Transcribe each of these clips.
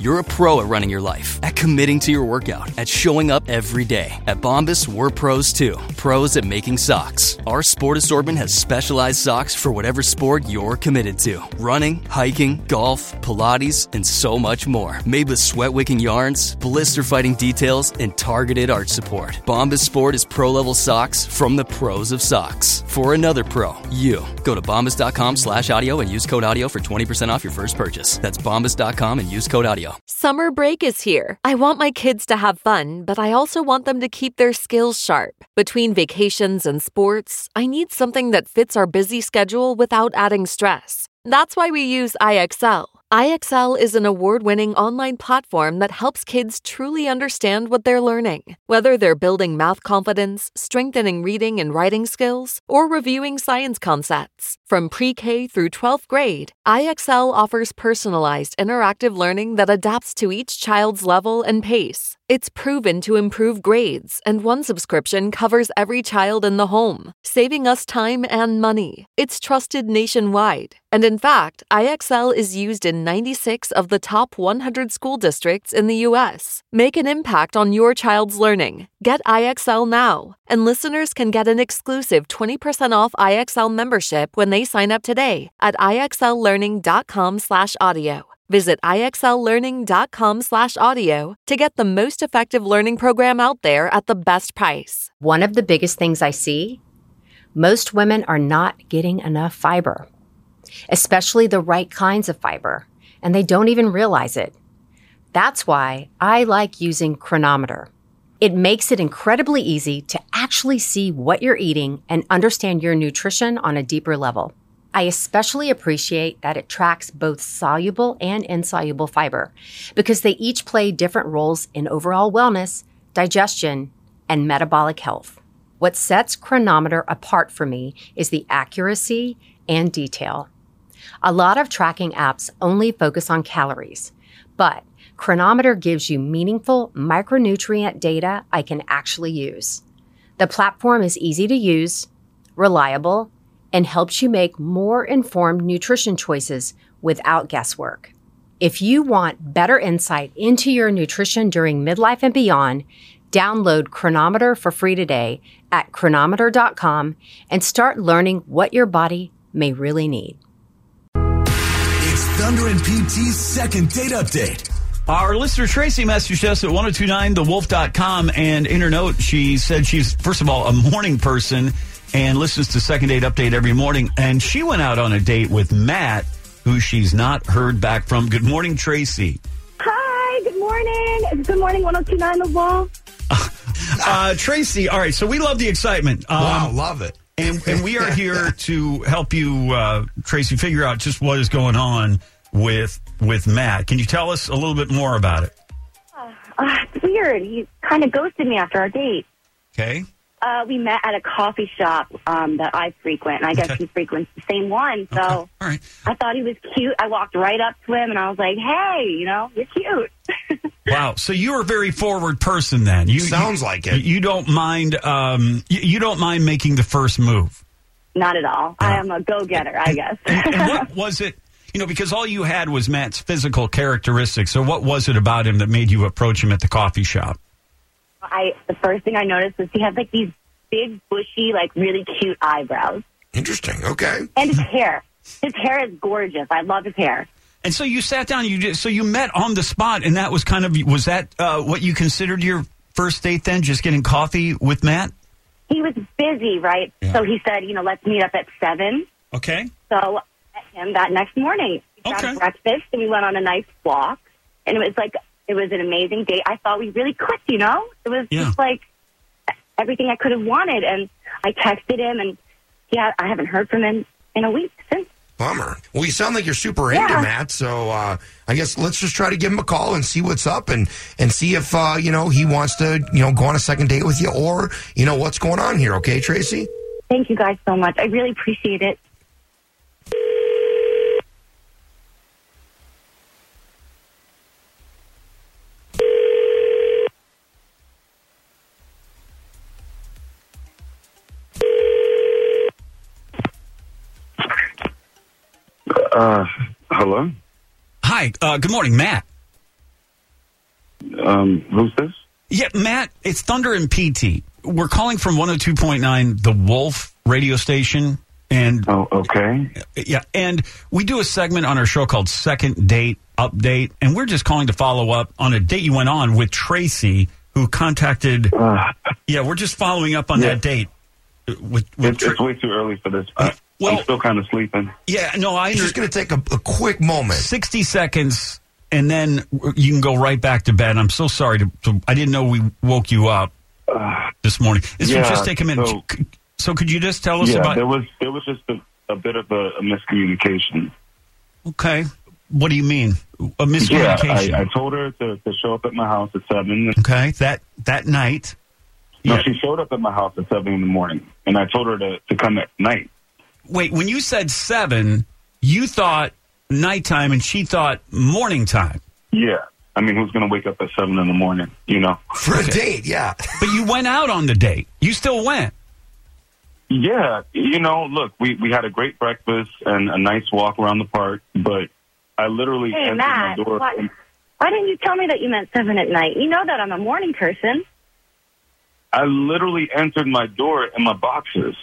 You're a pro at running your life, at committing to your workout, at showing up every day. At Bombas, we're pros too. Pros at making socks. Our sport assortment has specialized socks for whatever sport you're committed to. Running, hiking, golf, Pilates, and so much more. Made with sweat-wicking yarns, blister-fighting details, and targeted arch support. Bombas Sport is pro-level socks from the pros of socks. For another pro, you. Go to bombas.com/audio and use code audio for 20% off your first purchase. That's bombas.com and use code audio. Summer break is here. I want my kids to have fun, but I also want them to keep their skills sharp. Between vacations and sports, I need something that fits our busy schedule without adding stress. That's why we use IXL. IXL is an award-winning online platform that helps kids truly understand what they're learning. Whether they're building math confidence, strengthening reading and writing skills, or reviewing science concepts. From pre-K through 12th grade, IXL offers personalized interactive learning that adapts to each child's level and pace. It's proven to improve grades, and one subscription covers every child in the home, saving us time and money. It's trusted nationwide. And in fact, IXL is used in 96 of the top 100 school districts in the U.S. Make an impact on your child's learning. Get IXL now, and listeners can get an exclusive 20% off IXL membership when they sign up today at IXLlearning.com/audio. Visit IXLlearning.com/audio to get the most effective learning program out there at the best price. One of the biggest things I see, most women are not getting enough fiber, especially the right kinds of fiber, and they don't even realize it. That's why I like using Chronometer. It makes it incredibly easy to actually see what you're eating and understand your nutrition on a deeper level. I especially appreciate that it tracks both soluble and insoluble fiber because they each play different roles in overall wellness, digestion, and metabolic health. What sets Chronometer apart for me is the accuracy and detail. A lot of tracking apps only focus on calories, but Chronometer gives you meaningful micronutrient data I can actually use. The platform is easy to use, reliable, and helps you make more informed nutrition choices without guesswork. If you want better insight into your nutrition during midlife and beyond, download Chronometer for free today at chronometer.com and start learning what your body may really need. It's Thunder and PT's second date update. Our listener Tracy messaged us at 1029thewolf.com, and in her note, she said she's, first of all, a morning person and listens to Second Date Update every morning. And she went out on a date with Matt, who she's not heard back from. Good morning, Tracy. Hi, good morning. It's Good Morning 1029 The Wolf. Tracy, all right, so we love the excitement. Wow, love it. And we are here to help you, Tracy, figure out just what is going on with Matt. Can you tell us a little bit more about it? It's weird. He kind of ghosted me after our date. Okay. We met at a coffee shop that I frequent, and I guess he frequents the same one. So all right. I thought he was cute. I walked right up to him, and I was like, hey, you're cute. Wow. So you're a very forward person then. Sounds like it. You don't mind you don't mind making the first move. Not at all. I am a go-getter, I guess. And what was it, because all you had was Matt's physical characteristics. So what was it about him that made you approach him at the coffee shop? The first thing I noticed was he had like these big, bushy, like really cute eyebrows. Interesting. Okay. And his hair. His hair is gorgeous. I love his hair. And so you sat down, so you met on the spot, and that was was that what you considered your first date then, just getting coffee with Matt? He was busy, right? Yeah. So he said, let's meet up at 7. Okay. So I met him that next morning. We got breakfast, and we went on a nice walk. And it was an amazing date. I thought we really clicked, It was just like everything I could have wanted. And I texted him, and I haven't heard from him in a week since. Bummer. Well, you sound like you're super into Matt, so I guess let's just try to give him a call and see what's up and see if, he wants to, go on a second date with you or, what's going on here. Okay, Tracy? Thank you guys so much. I really appreciate it. Hello? Hi, good morning, Matt. Who's this? Yeah, Matt, it's Thunder and PT. We're calling from 102.9, The Wolf radio station. And okay. Yeah, and we do a segment on our show called Second Date Update, and we're just calling to follow up on a date you went on with Tracy, who contacted... we're just following up on that date. It's way too early for this. I'm still kind of sleeping. Yeah, no, I'm just going to take a quick moment. 60 seconds, and then you can go right back to bed. I'm so sorry. I didn't know we woke you up this morning. This will just take a minute. So could you just tell us about... there was just a bit of a miscommunication. Okay. What do you mean? A miscommunication? Yeah, I told her to show up at my house at 7. Okay, that night. No, she showed up at my house at 7 in the morning, and I told her to come at night. Wait, when you said 7, you thought nighttime, and she thought morning time. Yeah. I mean, who's going to wake up at 7 in the morning, For a date, yeah. But you went out on the date. You still went. Yeah. Look, we had a great breakfast and a nice walk around the park, but I literally entered Matt, my door. Why didn't you tell me that you meant 7 at night? You know that I'm a morning person. I literally entered my door in my boxers.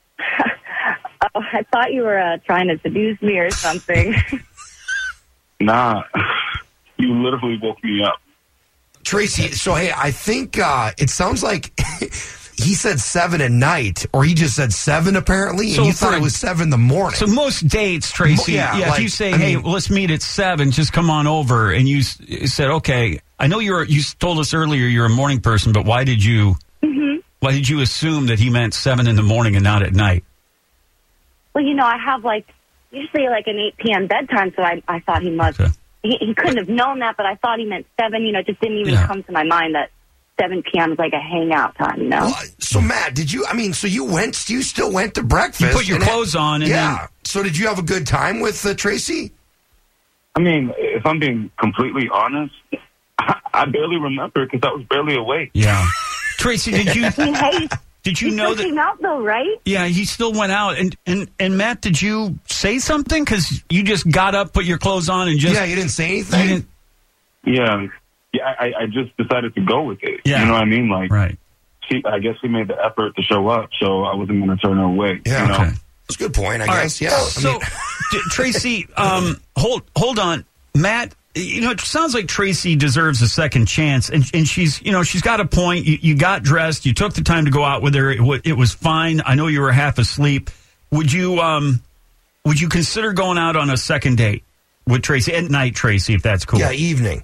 I thought you were trying to seduce me or something. Nah, you literally woke me up. Tracy, so hey, I think it sounds like he said 7 at night, or he just said 7 apparently, and you thought it was 7 in the morning. So most dates, Tracy, if you say, hey, let's meet at 7, just come on over, and you said, okay, I know you told us earlier you're a morning person, but why did you assume that he meant 7 in the morning and not at night? Well, I have usually an 8 p.m. bedtime, so I thought he must. Okay. He couldn't have known that, but I thought he meant 7. It just didn't even come to my mind that 7 p.m. is like a hangout time, Well, so Matt, you still went to breakfast? You put your clothes on, and then... So did you have a good time with Tracy? I mean, if I'm being completely honest, I barely remember because I was barely awake. Yeah. Tracy, did you... Did you know that? He out though, right? Yeah, he still went out. And Matt, did you say something? Because you just got up, put your clothes on, and just... Yeah, you didn't say anything? Yeah, I just decided to go with it. Yeah. You know what I mean? Right. I guess she made the effort to show up, so I wasn't going to turn her away. Yeah, okay. That's a good point, I guess. Right. Yeah. So, Tracy, hold on. Matt... it sounds like Tracy deserves a second chance, and she's got a point. You got dressed, you took the time to go out with her. It was fine. I know you were half asleep. Would you consider going out on a second date with Tracy at night, Tracy, if that's cool? Yeah, evening.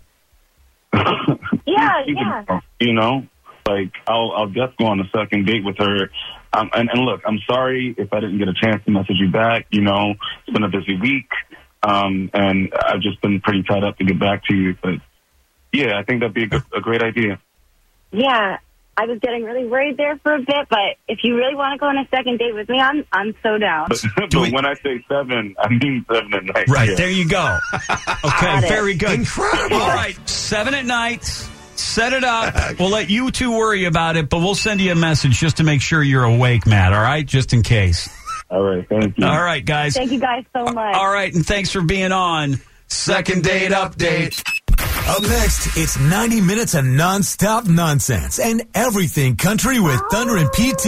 Yeah. I'll just go on a second date with her. And look, I'm sorry if I didn't get a chance to message you back. It's been a busy week. And I've just been pretty tied up to get back to you. But, yeah, I think that'd be a great idea. Yeah, I was getting really worried there for a bit, but if you really want to go on a second date with me, I'm so down. But when I say 7, I mean 7 at night. Right, there you go. Okay, very good. Incredible. All right, 7 at night. Set it up. We'll let you two worry about it, but we'll send you a message just to make sure you're awake, Matt, all right? Just in case. All right, thank you. All right, guys. Thank you guys so much. All right, and thanks for being on Second Date Update. Up next, it's 90 minutes of nonstop nonsense and everything country with Thunder and PT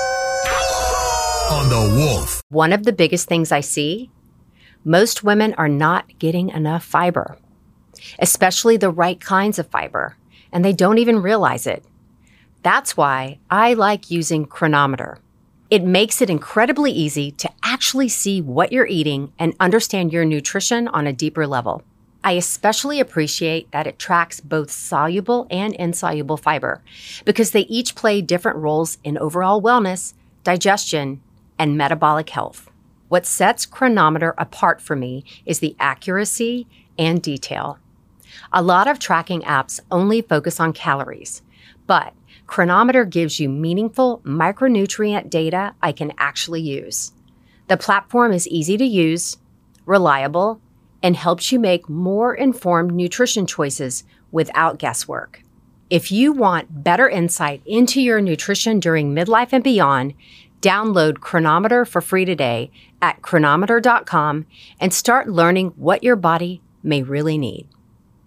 on The Wolf. One of the biggest things I see, most women are not getting enough fiber, especially the right kinds of fiber, and they don't even realize it. That's why I like using Cronometer. It makes it incredibly easy to actually see what you're eating and understand your nutrition on a deeper level. I especially appreciate that it tracks both soluble and insoluble fiber because they each play different roles in overall wellness, digestion, and metabolic health. What sets Cronometer apart for me is the accuracy and detail. A lot of tracking apps only focus on calories, but Cronometer gives you meaningful micronutrient data I can actually use. The platform is easy to use, reliable, and helps you make more informed nutrition choices without guesswork. If you want better insight into your nutrition during midlife and beyond, download Cronometer for free today at cronometer.com and start learning what your body may really need.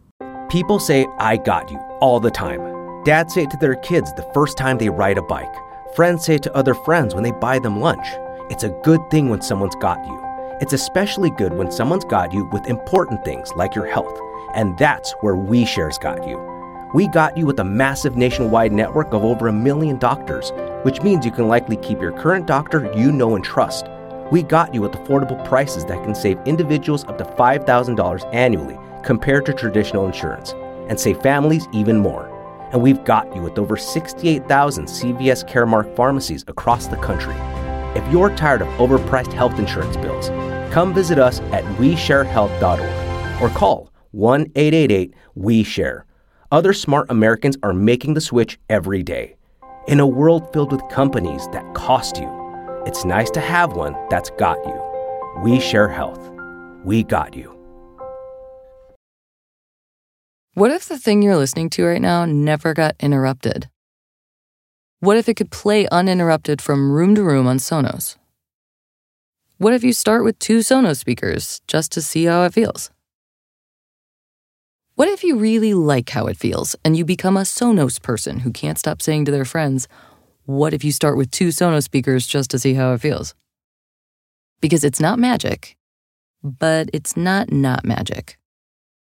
People say, "I got you," all the time. Dads say it to their kids the first time they ride a bike. Friends say it to other friends when they buy them lunch. It's a good thing when someone's got you. It's especially good when someone's got you with important things like your health. And that's where WeShare's got you. We got you with a massive nationwide network of over 1 million doctors, which means you can likely keep your current doctor you know and trust. We got you with affordable prices that can save individuals up to $5,000 annually compared to traditional insurance, and save families even more. And we've got you with over 68,000 CVS Caremark pharmacies across the country. If you're tired of overpriced health insurance bills, come visit us at WeShareHealth.org or call 1-888-WE-SHARE. Other smart Americans are making the switch every day. In a world filled with companies that cost you, it's nice to have one that's got you. WeShare Health. We got you. What if the thing you're listening to right now never got interrupted? What if it could play uninterrupted from room to room on Sonos? What if you start with 2 Sonos speakers just to see how it feels? What if you really like how it feels and you become a Sonos person who can't stop saying to their friends, what if you start with 2 Sonos speakers just to see how it feels? Because it's not magic, but it's not magic.